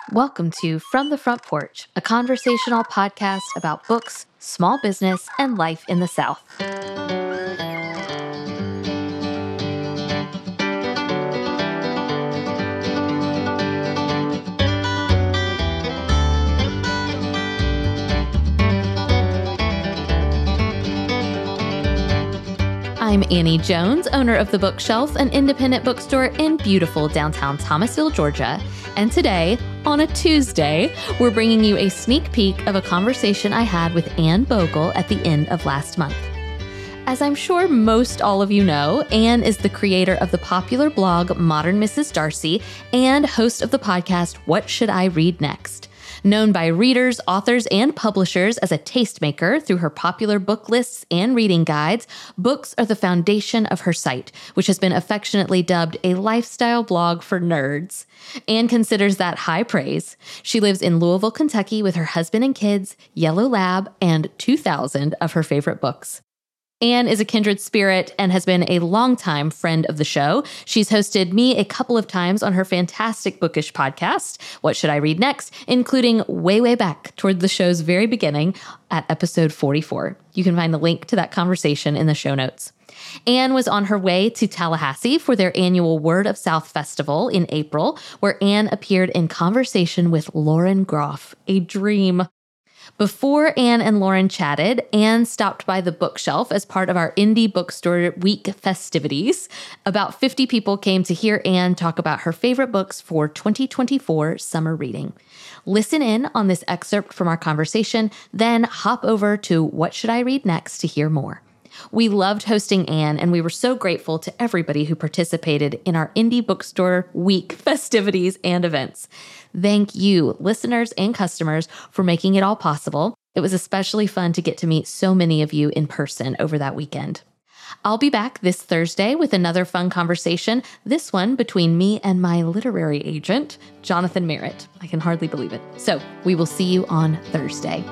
Welcome to From the Front Porch, a conversational podcast about books, small business, and life in the South. I'm Annie Jones, owner of The Bookshelf, an independent bookstore in beautiful downtown Thomasville, Georgia. And today, on a Tuesday, we're bringing you a sneak peek of a conversation I had with Anne Bogle at the end of last month. As I'm sure most all of you know, Anne is the creator of the popular blog Modern Mrs. Darcy and host of the podcast What Should I Read Next? Known by readers, authors, and publishers as a tastemaker through her popular book lists and reading guides, books are the foundation of her site, which has been affectionately dubbed a lifestyle blog for nerds. Anne considers that high praise. She lives in Louisville, Kentucky with her husband and kids, Yellow Lab, and 2,000 of her favorite books. Anne is a kindred spirit and has been a longtime friend of the show. She's hosted me a couple of times on her fantastic bookish podcast, What Should I Read Next?, including way back toward the show's very beginning at episode 44. You can find a link to that conversation in the show notes. Anne was on her way to Tallahassee for their annual Word of South Festival in April, where Anne appeared in conversation with Lauren Groff, a dream. Before Anne and Lauren chatted, Anne stopped by the Bookshelf as part of our Indie Bookstore Week festivities. About 50 people came to hear Anne talk about her favorite books for 2024 summer reading. Listen in on this excerpt from our conversation, then hop over to What Should I Read Next to hear more. We loved hosting Anne, and we were so grateful to everybody who participated in our Indie Bookstore Week festivities and events. Thank you, listeners and customers, for making it all possible. It was especially fun to get to meet so many of you in person over that weekend. I'll be back this Thursday with another fun conversation, this one between me and my literary agent, Jonathan Merritt. I can hardly believe it. So we will see you on Thursday.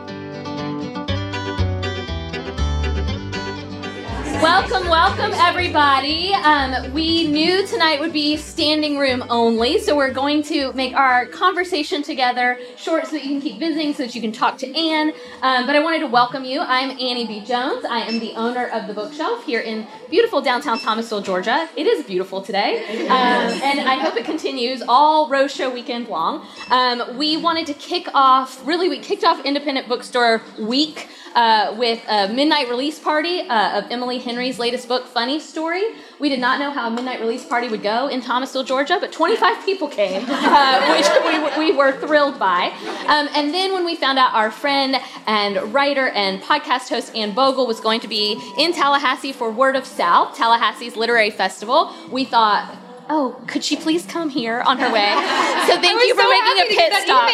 Welcome, everybody. We knew tonight would be standing room only, so we're going to make our conversation together short so that you can keep visiting, so that you can talk to Anne. But I wanted to welcome you. I'm Annie B. Jones. I am the owner of The Bookshelf here in beautiful downtown Thomasville, Georgia. It is beautiful today, and I hope it continues all Rose Show weekend long. We wanted to kick off Independent Bookstore Week with a midnight release party of Emily Henry's latest book, Funny Story. We did not know how a midnight release party would go in Thomasville, Georgia, but 25 people came, which we were thrilled by. And then when we found out our friend and writer and podcast host Anne Bogle was going to be in Tallahassee for Word of South, Tallahassee's literary festival, we thought, oh, could she please come here on her way? So thank you for making a pit stop.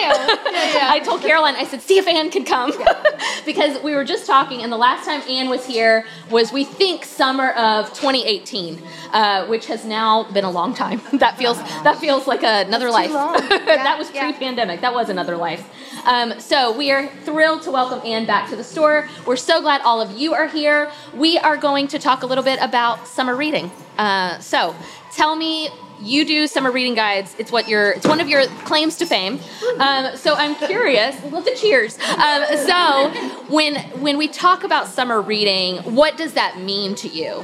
I told Caroline, I said, see if Anne can come. Because we were just talking, and the last time Anne was here was, we think, summer of 2018, which has now been a long time. That feels like another life. That was pre-pandemic. That was another life. So we are thrilled to welcome Anne back to the store. We're so glad all of you are here. We are going to talk a little bit about summer reading. So tell me, you do summer reading guides. It's one of your claims to fame. So I'm curious. Love the cheers. So when we talk about summer reading, what does that mean to you?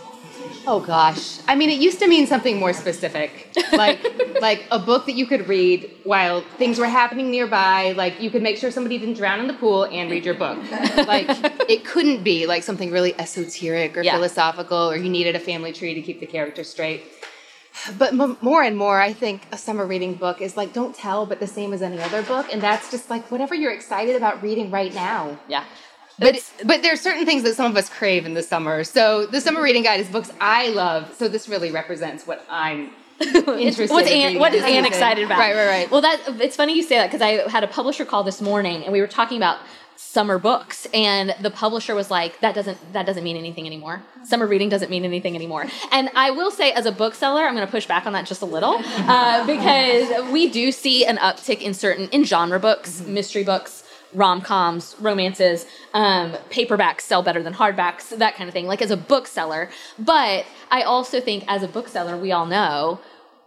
Oh gosh. I mean, it used to mean something more specific, like a book that you could read while things were happening nearby. Like you could make sure somebody didn't drown in the pool and read your book. Like it couldn't be like something really esoteric or philosophical, or you needed a family tree to keep the characters straight. But more and more, I think a summer reading book is like don't tell, but the same as any other book, and that's just like whatever you're excited about reading right now. Yeah. But there are certain things that some of us crave in the summer. So the summer reading guide is books I love. So this really represents what I'm interested in. What is Anne excited about? Right. Well, it's funny you say that, because I had a publisher call this morning, and we were talking about summer books, and the publisher was like, that doesn't mean anything anymore. Summer reading doesn't mean anything anymore. And I will say, as a bookseller, I'm going to push back on that just a little, because we do see an uptick in genre books, mystery books, rom-coms, romances, paperbacks sell better than hardbacks, that kind of thing, like as a bookseller. But I also think as a bookseller, we all know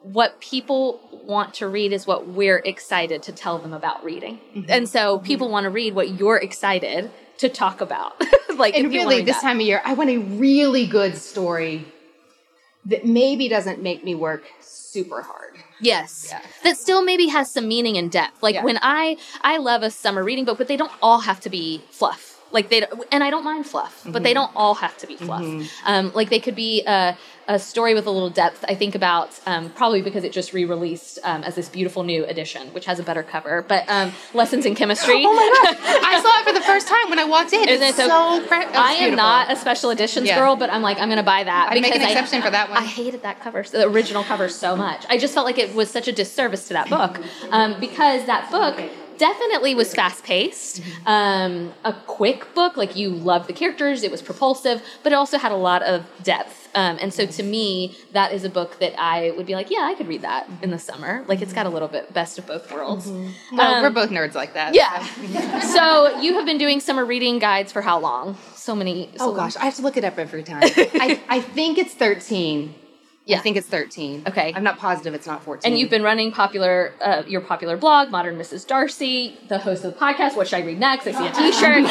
what people want to read is what we're excited to tell them about reading. And so people want to read what you're excited to talk about. Like, and really, this time of year, I want a really good story that maybe doesn't make me work super hard. Yes. Yeah. That still maybe has some meaning and depth. Like when I love a summer reading book, but they don't all have to be fluff. Like and I don't mind fluff, but they don't all have to be fluff. Like they could be a story with a little depth. I think about, probably because it just re-released as this beautiful new edition, which has a better cover, but Lessons in Chemistry. Oh my gosh. I saw it for the first time when I walked in. Isn't it so I am not a special editions girl, but I'm like, I'm going to buy that. I'd make an exception for that one. I hated that cover, the original cover, so much. I just felt like it was such a disservice to that book, because that book definitely was fast-paced, a quick book. Like, you loved the characters, it was propulsive, but it also had a lot of depth. And so to me, that is a book that I would be like, yeah, I could read that in the summer. Like, it's got a little bit best of both worlds. Well, we're both nerds like that. Yeah. So you have been doing summer reading guides for how long? Gosh, I have to look it up every time. I think it's 13. Yeah. I think it's 13. Okay. I'm not positive it's not 14. And you've been running your popular blog, Modern Mrs. Darcy, the host of the podcast, What Should I Read Next? I see a t-shirt.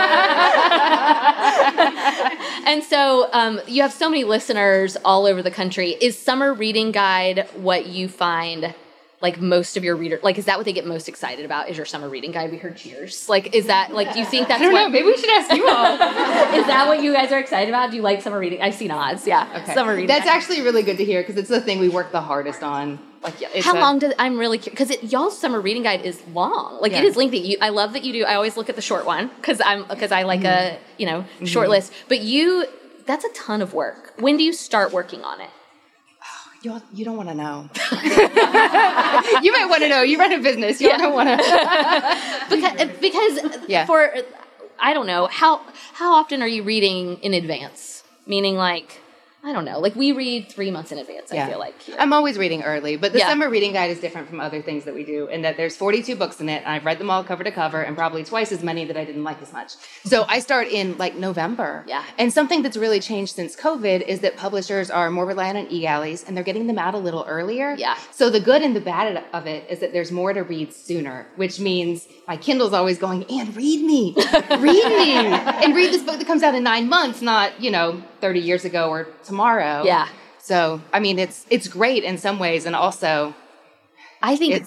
And so you have so many listeners all over the country. Is Summer Reading Guide what you find, like, most of your readers, like, is that what they get most excited about, is your Summer Reading Guide? We heard cheers. Like, is that, like, do you think that's I don't know. Maybe we should ask you all. Is that what you guys are excited about? Do you like Summer Reading? I see nods. Yeah. Okay. Summer Reading That's Guide. actually really good to hear, because it's the thing we work the hardest on. Like, yeah, how long does, I'm really curious, because y'all's Summer Reading Guide is long. Like, it is lengthy. I love that you do, I always look at the short one, because I like a, short list. But that's a ton of work. When do you start working on it? You don't want to know. You might want to know. You run a business. You don't want to. because for, I don't know, how often are you reading in advance? Meaning, like, I don't know. Like, we read 3 months in advance, I feel like. Here. I'm always reading early, but the Summer Reading Guide is different from other things that we do in that there's 42 books in it, and I've read them all cover to cover, and probably twice as many that I didn't like as much. So I start in, like, November. Yeah. And something that's really changed since COVID is that publishers are more reliant on e-galleys, and they're getting them out a little earlier. Yeah. So the good and the bad of it is that there's more to read sooner, which means my Kindle's always going, Anne, read me. Read me. And read this book that comes out in 9 months, not, 30 years ago or tomorrow. Yeah. So, I mean, it's great in some ways, and also, I think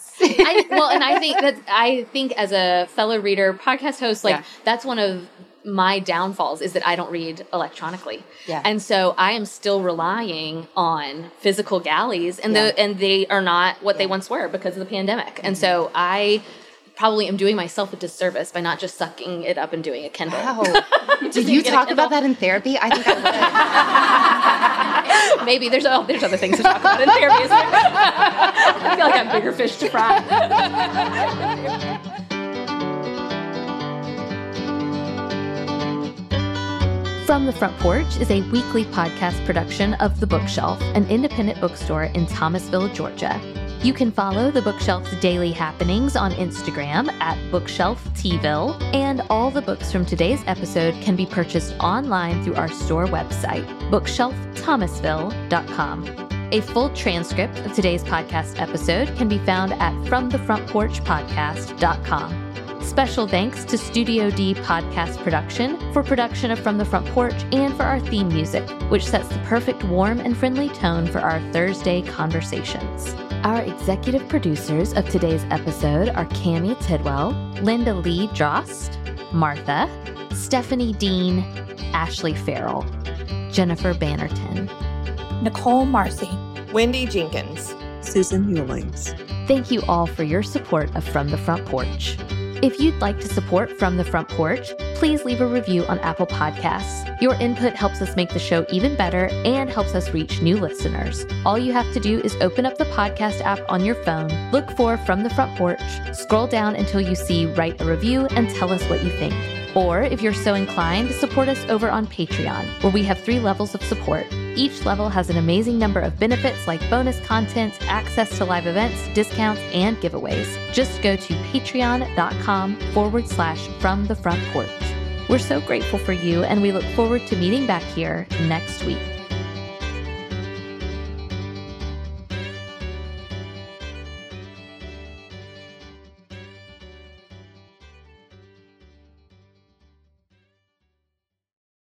I think as a fellow reader, podcast host, like, that's one of my downfalls is that I don't read electronically. Yeah. And so I am still relying on physical galleys, and they are not what they once were because of the pandemic. And so I probably am doing myself a disservice by not just sucking it up and doing a Kindle. Wow. Did you talk about that in therapy? I think I would. Maybe there's other things to talk about in therapy. I feel like I have bigger fish to fry. From the Front Porch is a weekly podcast production of The Bookshelf, an independent bookstore in Thomasville, Georgia. You can follow The Bookshelf's daily happenings on Instagram at BookshelfTville, and all the books from today's episode can be purchased online through our store website, BookshelfThomasville.com. A full transcript of today's podcast episode can be found at FromTheFrontPorchPodcast.com. Special thanks to Studio D Podcast Production for production of From the Front Porch and for our theme music, which sets the perfect warm and friendly tone for our Thursday conversations. Our executive producers of today's episode are Cammie Tidwell, Linda Lee Drost, Martha, Stephanie Dean, Ashley Farrell, Jennifer Bannerton, Nicole Marcy, Wendy Jenkins, Susan Ewings. Thank you all for your support of From the Front Porch. If you'd like to support From the Front Porch, please leave a review on Apple Podcasts. Your input helps us make the show even better and helps us reach new listeners. All you have to do is open up the podcast app on your phone, look for From the Front Porch, scroll down until you see Write a Review, and tell us what you think. Or, if you're so inclined, support us over on Patreon, where we have 3 levels of support. Each level has an amazing number of benefits like bonus content, access to live events, discounts, and giveaways. Just go to patreon.com/FromTheFrontPorch. We're so grateful for you, and we look forward to meeting back here next week.